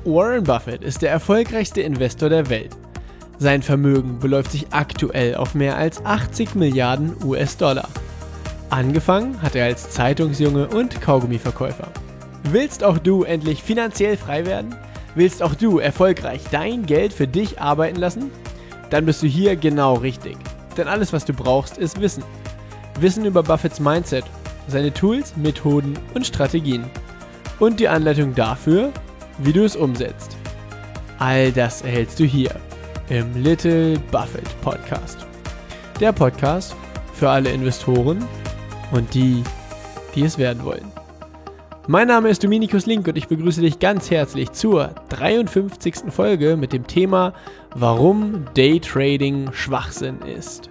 Warren Buffett ist der erfolgreichste Investor der Welt. Sein Vermögen beläuft sich aktuell auf mehr als 80 Milliarden US-Dollar. Angefangen hat er als Zeitungsjunge und Kaugummiverkäufer. Willst auch du endlich finanziell frei werden? Willst auch du erfolgreich dein Geld für dich arbeiten lassen? Dann bist du hier genau richtig. Denn alles, was du brauchst, ist Wissen. Wissen über Buffetts Mindset, seine Tools, Methoden und Strategien. Und die Anleitung dafür, wie du es umsetzt. All das erhältst du hier im Little Buffett Podcast. Der Podcast für alle Investoren und die es werden wollen. Mein Name ist Dominikus Link und ich begrüße dich ganz herzlich zur 53. Folge mit dem Thema, warum Daytrading Schwachsinn ist.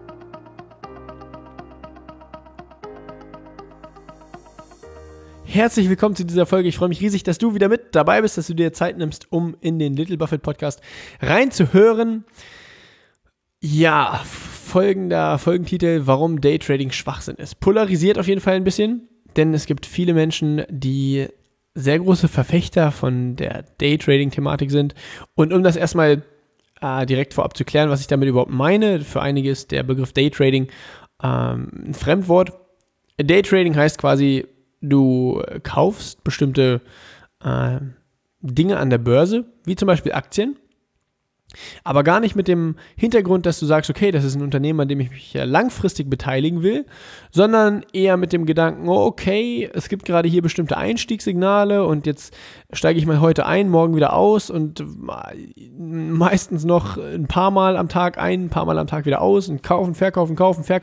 Herzlich willkommen zu dieser Folge. Ich freue mich riesig, dass du wieder mit dabei bist, dass du dir Zeit nimmst, um in den Little Buffett Podcast reinzuhören. Ja, Folgentitel, warum Daytrading Schwachsinn ist. Polarisiert auf jeden Fall ein bisschen, denn es gibt viele Menschen, die sehr große Verfechter von der Daytrading-Thematik sind. Und um das erstmal direkt vorab zu klären, was ich damit überhaupt meine, für einige ist der Begriff Daytrading ein Fremdwort. Daytrading heißt quasi, du kaufst bestimmte Dinge an der Börse, wie zum Beispiel Aktien, aber gar nicht mit dem Hintergrund, dass du sagst, okay, das ist ein Unternehmen, an dem ich mich ja langfristig beteiligen will, sondern eher mit dem Gedanken, oh, okay, es gibt gerade hier bestimmte Einstiegssignale und jetzt steige ich mal heute ein, morgen wieder aus und meistens noch ein paar Mal am Tag ein, ein paar Mal am Tag wieder aus und kaufen, verkaufen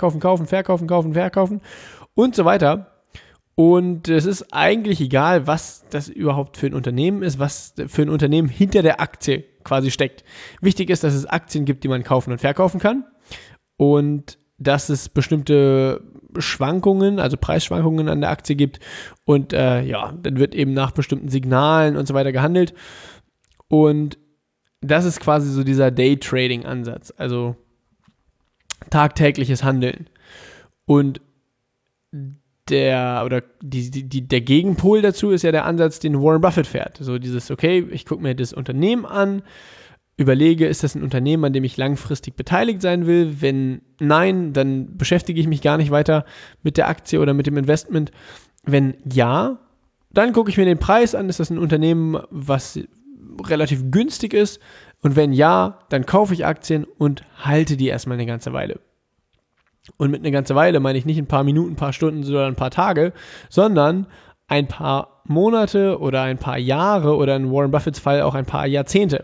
und so weiter. Und es ist eigentlich egal, was das überhaupt für ein Unternehmen ist, was für ein Unternehmen hinter der Aktie quasi steckt. Wichtig ist, dass es Aktien gibt, die man kaufen und verkaufen kann und dass es bestimmte Schwankungen, also Preisschwankungen an der Aktie gibt und dann wird eben nach bestimmten Signalen und so weiter gehandelt und das ist quasi so dieser Day-Trading-Ansatz, also tagtägliches Handeln und der Gegenpol dazu ist ja der Ansatz, den Warren Buffett fährt. So dieses, okay, ich gucke mir das Unternehmen an, überlege, ist das ein Unternehmen, an dem ich langfristig beteiligt sein will? Wenn nein, dann beschäftige ich mich gar nicht weiter mit der Aktie oder mit dem Investment. Wenn ja, dann gucke ich mir den Preis an, ist das ein Unternehmen, was relativ günstig ist? Und wenn ja, dann kaufe ich Aktien und halte die erstmal eine ganze Weile. Und mit einer ganzen Weile meine ich nicht ein paar Minuten, ein paar Stunden oder ein paar Tage, sondern ein paar Monate oder ein paar Jahre oder in Warren Buffetts Fall auch ein paar Jahrzehnte.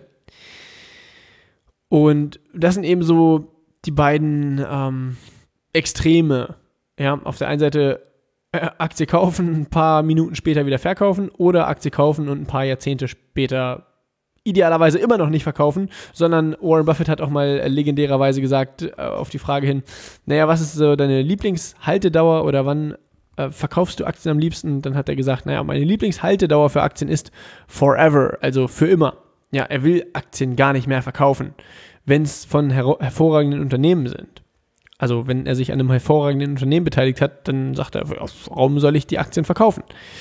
Und das sind eben so die beiden Extreme. Ja, auf der einen Seite Aktie kaufen, ein paar Minuten später wieder verkaufen oder Aktie kaufen und ein paar Jahrzehnte später idealerweise immer noch nicht verkaufen, sondern Warren Buffett hat auch mal legendärerweise gesagt, auf die Frage hin, naja, was ist so deine Lieblingshaltedauer oder wann verkaufst du Aktien am liebsten? Dann hat er gesagt, naja, meine Lieblingshaltedauer für Aktien ist forever, also für immer. Ja, er will Aktien gar nicht mehr verkaufen, wenn es von hervorragenden Unternehmen sind. Also wenn er sich an einem hervorragenden Unternehmen beteiligt hat, dann sagt er, warum soll ich die Aktien verkaufen?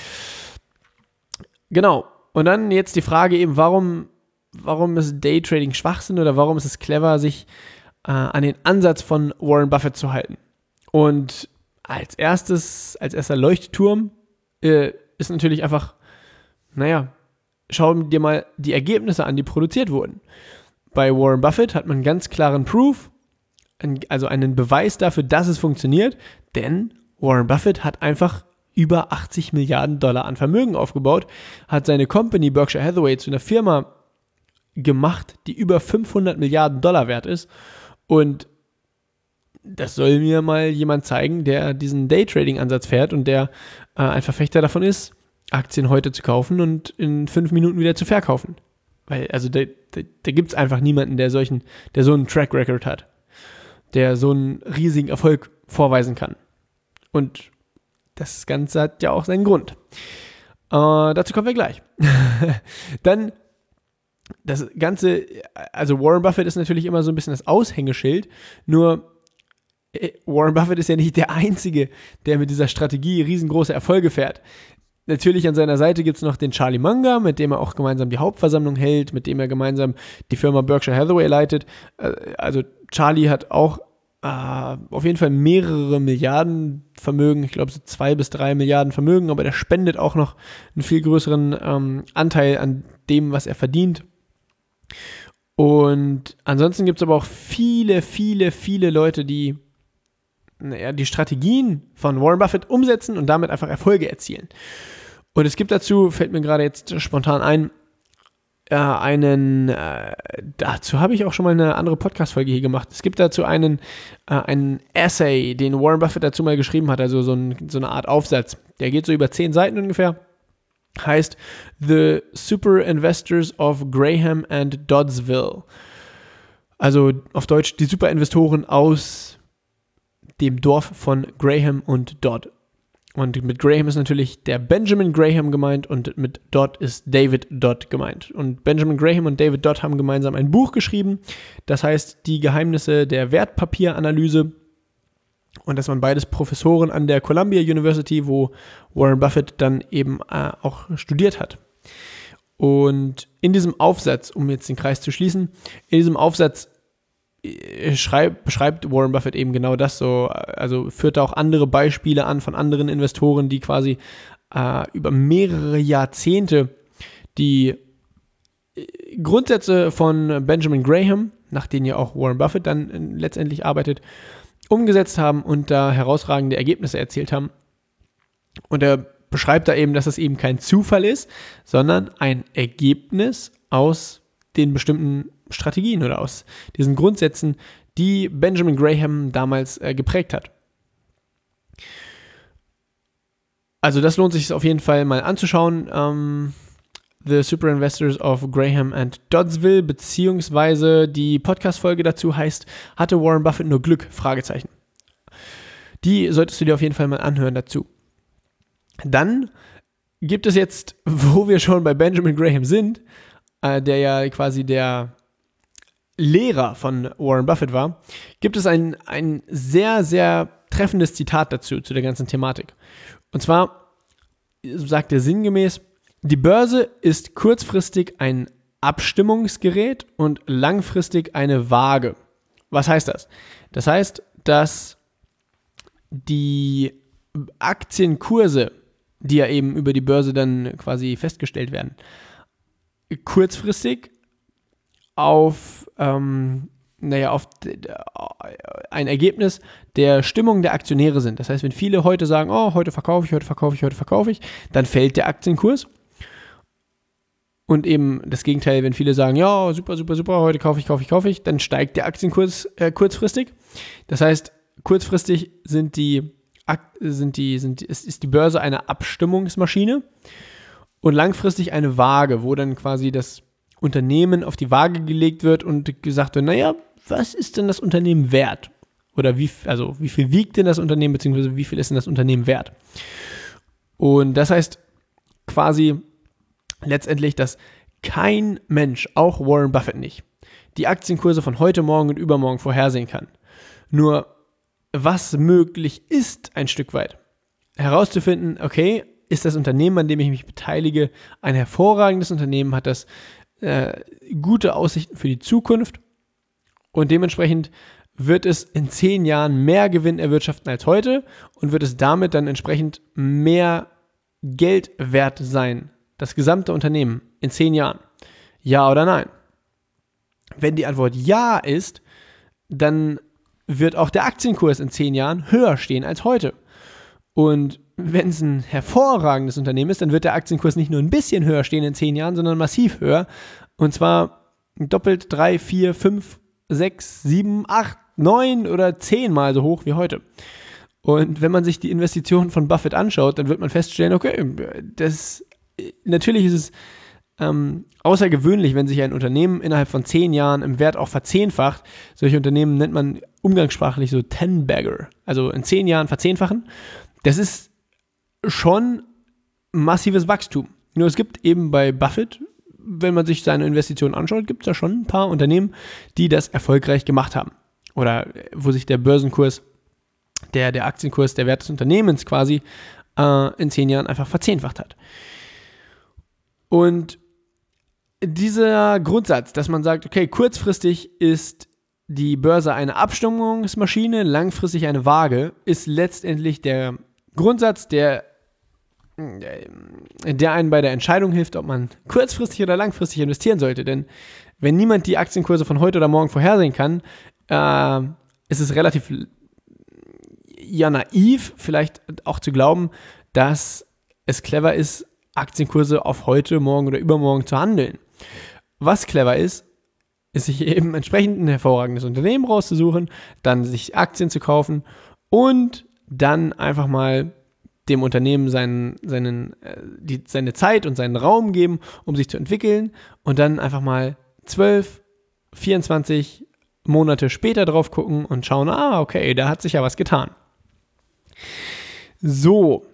Genau. Und dann jetzt die Frage eben, warum ist Daytrading Schwachsinn oder warum ist es clever, sich an den Ansatz von Warren Buffett zu halten? Und als erster Leuchtturm ist natürlich einfach, schau dir mal die Ergebnisse an, die produziert wurden. Bei Warren Buffett hat man ganz klaren Proof, also einen Beweis dafür, dass es funktioniert, denn Warren Buffett hat einfach über 80 Milliarden Dollar an Vermögen aufgebaut, hat seine Company Berkshire Hathaway zu einer Firma gemacht, die über 500 Milliarden Dollar wert ist. Und das soll mir mal jemand zeigen, der diesen Daytrading-Ansatz fährt und der ein Verfechter davon ist, Aktien heute zu kaufen und in 5 Minuten wieder zu verkaufen. Weil, also da gibt es einfach niemanden, der so einen Track Record hat, der so einen riesigen Erfolg vorweisen kann. Und das Ganze hat ja auch seinen Grund. Dazu kommen wir gleich. Dann das Ganze, also Warren Buffett ist natürlich immer so ein bisschen das Aushängeschild, nur Warren Buffett ist ja nicht der Einzige, der mit dieser Strategie riesengroße Erfolge fährt. Natürlich an seiner Seite gibt es noch den Charlie Munger, mit dem er auch gemeinsam die Hauptversammlung hält, mit dem er gemeinsam die Firma Berkshire Hathaway leitet. Also Charlie hat auch auf jeden Fall mehrere Milliarden Vermögen, ich glaube so 2 bis 3 Milliarden Vermögen, aber der spendet auch noch einen viel größeren Anteil an dem, was er verdient. Und ansonsten gibt es aber auch viele, viele, viele Leute, die die Strategien von Warren Buffett umsetzen und damit einfach Erfolge erzielen. Und es gibt dazu, fällt mir gerade jetzt spontan ein, dazu habe ich auch schon mal eine andere Podcast-Folge hier gemacht. Es gibt dazu einen Essay, den Warren Buffett dazu mal geschrieben hat, also so eine Art Aufsatz. Der geht so über 10 Seiten ungefähr. Heißt The Super Investors of Graham and Doddsville. Also auf Deutsch die Superinvestoren aus dem Dorf von Graham und Dodd. Und mit Graham ist natürlich der Benjamin Graham gemeint und mit Dodd ist David Dodd gemeint. Und Benjamin Graham und David Dodd haben gemeinsam ein Buch geschrieben, das heißt Die Geheimnisse der Wertpapieranalyse. Und das waren beides Professoren an der Columbia University, wo Warren Buffett dann eben auch studiert hat. Und in diesem Aufsatz, um jetzt den Kreis zu schließen, in diesem Aufsatz beschreibt Warren Buffett eben genau das so, also führt da auch andere Beispiele an von anderen Investoren, die quasi über mehrere Jahrzehnte die Grundsätze von Benjamin Graham, nach denen ja auch Warren Buffett dann letztendlich arbeitet, umgesetzt haben und da herausragende Ergebnisse erzielt haben. Und er beschreibt da eben, dass es eben kein Zufall ist, sondern ein Ergebnis aus den bestimmten Strategien oder aus diesen Grundsätzen, die Benjamin Graham damals geprägt hat. Also das lohnt sich auf jeden Fall mal anzuschauen. The Super Investors of Graham and Doddsville, beziehungsweise die Podcast-Folge dazu heißt, hatte Warren Buffett nur Glück? Fragezeichen. Die solltest du dir auf jeden Fall mal anhören dazu. Dann gibt es jetzt, wo wir schon bei Benjamin Graham sind, der ja quasi der Lehrer von Warren Buffett war, gibt es ein sehr, sehr treffendes Zitat dazu, zu der ganzen Thematik. Und zwar sagt er sinngemäß, die Börse ist kurzfristig ein Abstimmungsgerät und langfristig eine Waage. Was heißt das? Das heißt, dass die Aktienkurse, die ja eben über die Börse dann quasi festgestellt werden, kurzfristig auf ein Ergebnis der Stimmung der Aktionäre sind. Das heißt, wenn viele heute sagen, oh, heute verkaufe ich, dann fällt der Aktienkurs. Und eben das Gegenteil, wenn viele sagen, ja, super, heute kaufe ich, dann steigt der Aktienkurs kurzfristig. Das heißt, kurzfristig ist die Börse eine Abstimmungsmaschine und langfristig eine Waage, wo dann quasi das Unternehmen auf die Waage gelegt wird und gesagt wird, naja, was ist denn das Unternehmen wert? Oder wie viel wiegt denn das Unternehmen, beziehungsweise wie viel ist denn das Unternehmen wert? Und das heißt quasi letztendlich, dass kein Mensch, auch Warren Buffett nicht, die Aktienkurse von heute Morgen und übermorgen vorhersehen kann. Nur was möglich ist, ein Stück weit herauszufinden, okay, ist das Unternehmen, an dem ich mich beteilige, ein hervorragendes Unternehmen, hat das gute Aussichten für die Zukunft und dementsprechend wird es in 10 Jahren mehr Gewinn erwirtschaften als heute und wird es damit dann entsprechend mehr Geld wert sein, das gesamte Unternehmen in 10 Jahren? Ja oder nein? Wenn die Antwort ja ist, dann wird auch der Aktienkurs in 10 Jahren höher stehen als heute. Und wenn es ein hervorragendes Unternehmen ist, dann wird der Aktienkurs nicht nur ein bisschen höher stehen in 10 Jahren, sondern massiv höher. Und zwar doppelt, 3, 4, 5, 6, 7, 8, 9 oder 10 Mal so hoch wie heute. Und wenn man sich die Investitionen von Buffett anschaut, dann wird man feststellen, okay, natürlich ist es außergewöhnlich, wenn sich ein Unternehmen innerhalb von 10 Jahren im Wert auch verzehnfacht. Solche Unternehmen nennt man umgangssprachlich so 10-Bagger, also in 10 Jahren verzehnfachen. Das ist schon massives Wachstum. Nur es gibt eben bei Buffett, wenn man sich seine Investitionen anschaut, gibt es da schon ein paar Unternehmen, die das erfolgreich gemacht haben. Oder wo sich der Börsenkurs, der Aktienkurs, der Wert des Unternehmens quasi in 10 Jahren einfach verzehnfacht hat. Und dieser Grundsatz, dass man sagt, okay, kurzfristig ist die Börse eine Abstimmungsmaschine, langfristig eine Waage, ist letztendlich der Grundsatz, der einen bei der Entscheidung hilft, ob man kurzfristig oder langfristig investieren sollte. Denn wenn niemand die Aktienkurse von heute oder morgen vorhersehen kann, ist es relativ naiv, vielleicht auch zu glauben, dass es clever ist, Aktienkurse auf heute, morgen oder übermorgen zu handeln. Was clever ist sich eben entsprechend ein hervorragendes Unternehmen rauszusuchen, dann sich Aktien zu kaufen und dann einfach mal dem Unternehmen seine Zeit und seinen Raum geben, um sich zu entwickeln und dann einfach mal 12, 24 Monate später drauf gucken und schauen, okay, da hat sich ja was getan. So,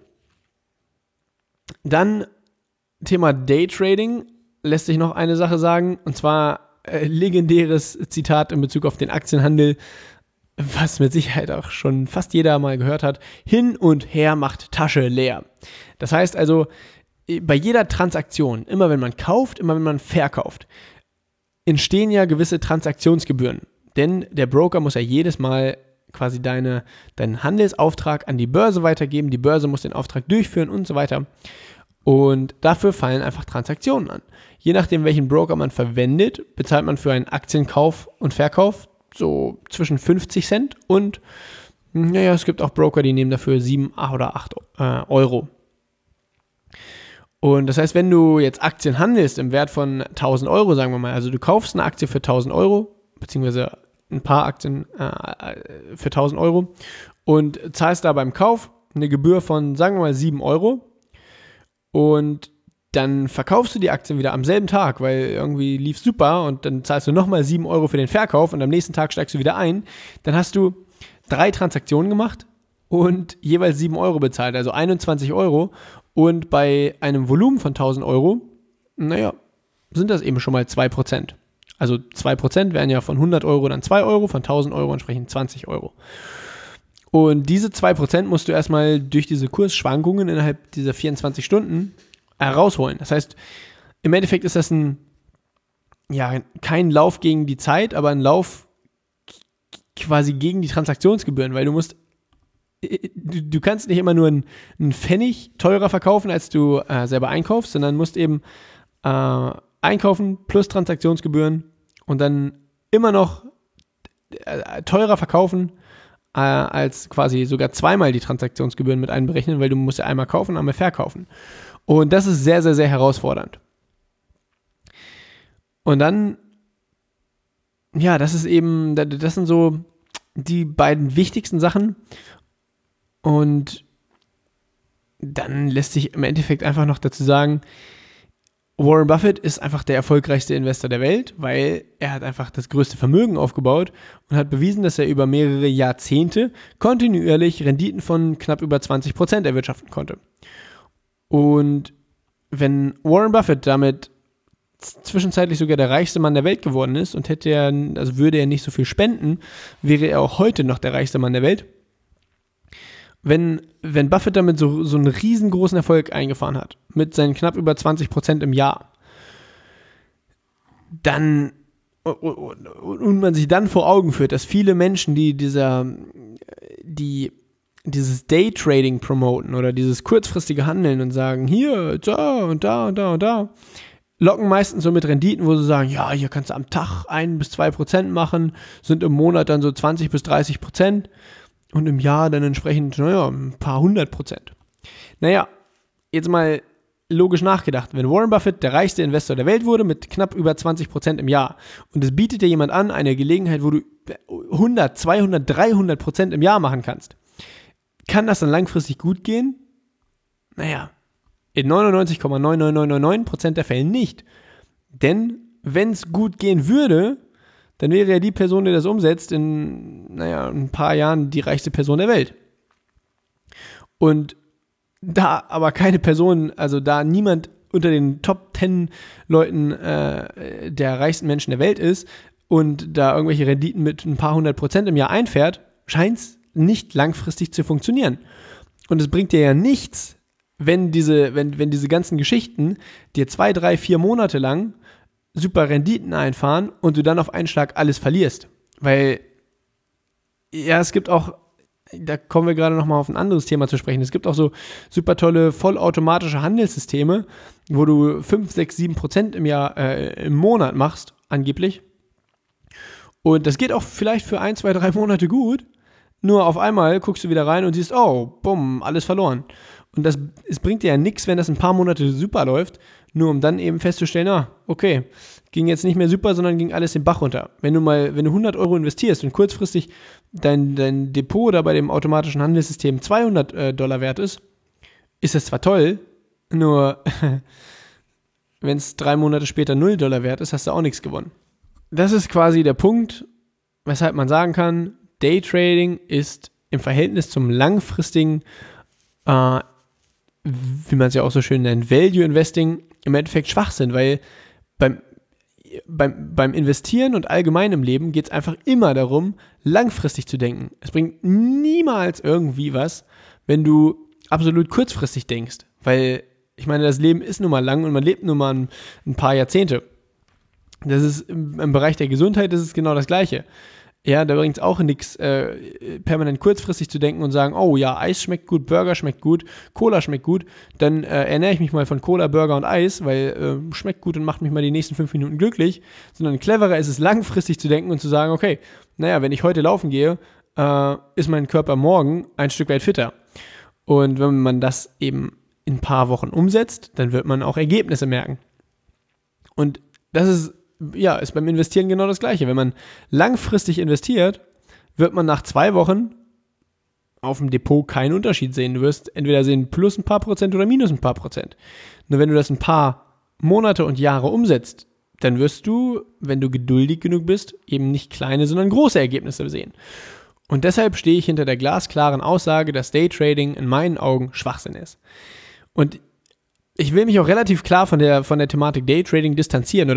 dann Thema Daytrading, lässt sich noch eine Sache sagen, und zwar legendäres Zitat in Bezug auf den Aktienhandel, was mit Sicherheit auch schon fast jeder mal gehört hat: Hin und her macht Tasche leer. Das heißt also, bei jeder Transaktion, immer wenn man kauft, immer wenn man verkauft, entstehen ja gewisse Transaktionsgebühren. Denn der Broker muss ja jedes Mal quasi deinen Handelsauftrag an die Börse weitergeben, die Börse muss den Auftrag durchführen und so weiter. Und dafür fallen einfach Transaktionen an. Je nachdem, welchen Broker man verwendet, bezahlt man für einen Aktienkauf und Verkauf so zwischen 50 Cent und, es gibt auch Broker, die nehmen dafür 7 oder 8 Euro. Und das heißt, wenn du jetzt Aktien handelst im Wert von 1000 Euro, sagen wir mal, also du kaufst eine Aktie für 1000 Euro, beziehungsweise ein paar Aktien für 1000 Euro und zahlst da beim Kauf eine Gebühr von, sagen wir mal, 7 Euro, und dann verkaufst du die Aktien wieder am selben Tag, weil irgendwie lief super, und dann zahlst du nochmal 7 Euro für den Verkauf und am nächsten Tag steigst du wieder ein. Dann hast du 3 Transaktionen gemacht und jeweils 7 Euro bezahlt, also 21 Euro. Und bei einem Volumen von 1000 Euro, sind das eben schon mal 2%. Also 2% wären ja von 100 Euro dann 2 Euro, von 1000 Euro entsprechend 20 Euro. Und diese 2% musst du erstmal durch diese Kursschwankungen innerhalb dieser 24 Stunden herausholen. Das heißt, im Endeffekt ist das kein Lauf gegen die Zeit, aber ein Lauf quasi gegen die Transaktionsgebühren, weil du kannst nicht immer nur einen Pfennig teurer verkaufen, als du selber einkaufst, sondern musst eben einkaufen plus Transaktionsgebühren und dann immer noch teurer verkaufen, als quasi sogar zweimal die Transaktionsgebühren mit einberechnen, weil du musst ja einmal kaufen, einmal verkaufen. Und das ist sehr, sehr, sehr herausfordernd. Und dann, das sind so die beiden wichtigsten Sachen. Und dann lässt sich im Endeffekt einfach noch dazu sagen, Warren Buffett ist einfach der erfolgreichste Investor der Welt, weil er hat einfach das größte Vermögen aufgebaut und hat bewiesen, dass er über mehrere Jahrzehnte kontinuierlich Renditen von knapp über 20% erwirtschaften konnte. Und wenn Warren Buffett damit zwischenzeitlich sogar der reichste Mann der Welt geworden ist und würde er nicht so viel spenden, wäre er auch heute noch der reichste Mann der Welt. Wenn Buffett damit so einen riesengroßen Erfolg eingefahren hat, mit seinen knapp über 20% im Jahr, dann und man sich dann vor Augen führt, dass viele Menschen, die dieses Daytrading promoten oder dieses kurzfristige Handeln und sagen, hier, da und da und da und da, locken meistens so mit Renditen, wo sie sagen, hier kannst du am Tag 1-2% machen, sind im Monat dann so 20-30%. Und im Jahr dann entsprechend, ein paar 100%. Jetzt mal logisch nachgedacht. Wenn Warren Buffett der reichste Investor der Welt wurde mit knapp über 20% im Jahr und es bietet dir jemand an, eine Gelegenheit, wo du 100, 200, 300% im Jahr machen kannst, kann das dann langfristig gut gehen? In 99,99999% der Fälle nicht. Denn wenn es gut gehen würde, dann wäre ja die Person, die das umsetzt, in ein paar Jahren die reichste Person der Welt. Und da aber keine Person, also da niemand unter den Top 10 Leuten der reichsten Menschen der Welt ist und da irgendwelche Renditen mit ein paar 100% im Jahr einfährt, scheint es nicht langfristig zu funktionieren. Und es bringt dir ja nichts, wenn diese ganzen Geschichten dir 2, 3, 4 Monate lang super Renditen einfahren und du dann auf einen Schlag alles verlierst. Weil, ja, es gibt auch, da kommen wir gerade nochmal auf ein anderes Thema zu sprechen, es gibt auch so super tolle vollautomatische Handelssysteme, wo du 5, 6, 7% im Monat machst, angeblich. Und das geht auch vielleicht für 1, 2, 3 Monate gut, nur auf einmal guckst du wieder rein und siehst, oh, bumm, alles verloren. Und es bringt dir ja nichts, wenn das ein paar Monate super läuft, nur um dann eben festzustellen, okay, ging jetzt nicht mehr super, sondern ging alles den Bach runter. Wenn du 100 Euro investierst und kurzfristig dein Depot oder bei dem automatischen Handelssystem $200 wert ist das zwar toll, nur wenn es 3 Monate später $0 wert ist, hast du auch nichts gewonnen. Das ist quasi der Punkt, weshalb man sagen kann, Daytrading ist im Verhältnis zum langfristigen, wie man es ja auch so schön nennt, Value Investing, im Endeffekt Schwachsinn, weil beim Investieren und allgemein im Leben geht es einfach immer darum, langfristig zu denken. Es bringt niemals irgendwie was, wenn du absolut kurzfristig denkst, weil ich meine, das Leben ist nun mal lang und man lebt nun mal ein paar Jahrzehnte. Das ist im Bereich der Gesundheit ist es genau das Gleiche. Ja, da bringt es auch nichts, permanent kurzfristig zu denken und sagen, oh ja, Eis schmeckt gut, Burger schmeckt gut, Cola schmeckt gut, dann ernähre ich mich mal von Cola, Burger und Eis, weil schmeckt gut und macht mich mal die nächsten 5 Minuten glücklich, sondern cleverer ist es, langfristig zu denken und zu sagen, okay, naja, wenn ich heute laufen gehe, ist mein Körper morgen ein Stück weit fitter. Und wenn man das eben in ein paar Wochen umsetzt, dann wird man auch Ergebnisse merken. Und das ist beim Investieren genau das Gleiche. Wenn man langfristig investiert, wird man nach 2 Wochen auf dem Depot keinen Unterschied sehen. Du wirst entweder sehen plus ein paar Prozent oder minus ein paar Prozent. Nur wenn du das ein paar Monate und Jahre umsetzt, dann wirst du, wenn du geduldig genug bist, eben nicht kleine, sondern große Ergebnisse sehen. Und deshalb stehe ich hinter der glasklaren Aussage, dass Daytrading in meinen Augen Schwachsinn ist. Und ich will mich auch relativ klar von der Thematik Daytrading distanzieren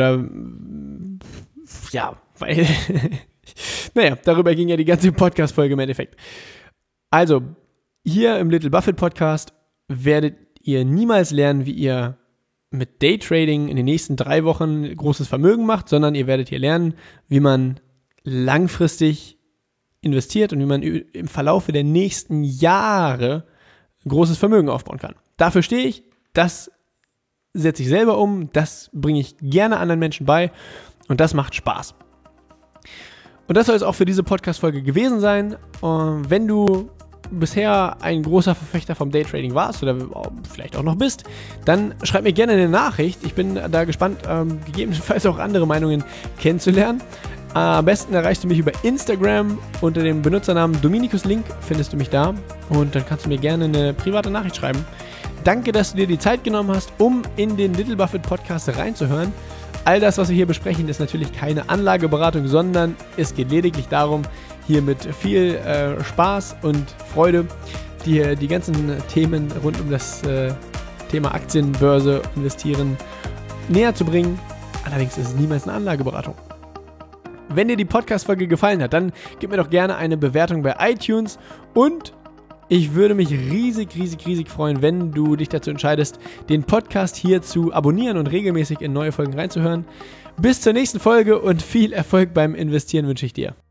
weil, darüber ging ja die ganze Podcast-Folge im Endeffekt. Also, hier im Little Buffett Podcast werdet ihr niemals lernen, wie ihr mit Daytrading in den nächsten 3 Wochen großes Vermögen macht, sondern ihr werdet hier lernen, wie man langfristig investiert und wie man im Verlaufe der nächsten Jahre großes Vermögen aufbauen kann. Dafür stehe ich, das setze ich selber um, das bringe ich gerne anderen Menschen bei und das macht Spaß. Und das soll es auch für diese Podcast-Folge gewesen sein. Wenn du bisher ein großer Verfechter vom Daytrading warst oder vielleicht auch noch bist, dann schreib mir gerne eine Nachricht. Ich bin da gespannt, gegebenenfalls auch andere Meinungen kennenzulernen. Am besten erreichst du mich über Instagram unter dem Benutzernamen Dominikus Link, findest du mich da und dann kannst du mir gerne eine private Nachricht schreiben. Danke, dass du dir die Zeit genommen hast, um in den Little Buffett Podcast reinzuhören. All das, was wir hier besprechen, ist natürlich keine Anlageberatung, sondern es geht lediglich darum, hier mit viel Spaß und Freude dir die ganzen Themen rund um das Thema Aktien, Börse, Investieren näher zu bringen. Allerdings ist es niemals eine Anlageberatung. Wenn dir die Podcast-Folge gefallen hat, dann gib mir doch gerne eine Bewertung bei iTunes und ich würde mich riesig freuen, wenn du dich dazu entscheidest, den Podcast hier zu abonnieren und regelmäßig in neue Folgen reinzuhören. Bis zur nächsten Folge und viel Erfolg beim Investieren wünsche ich dir.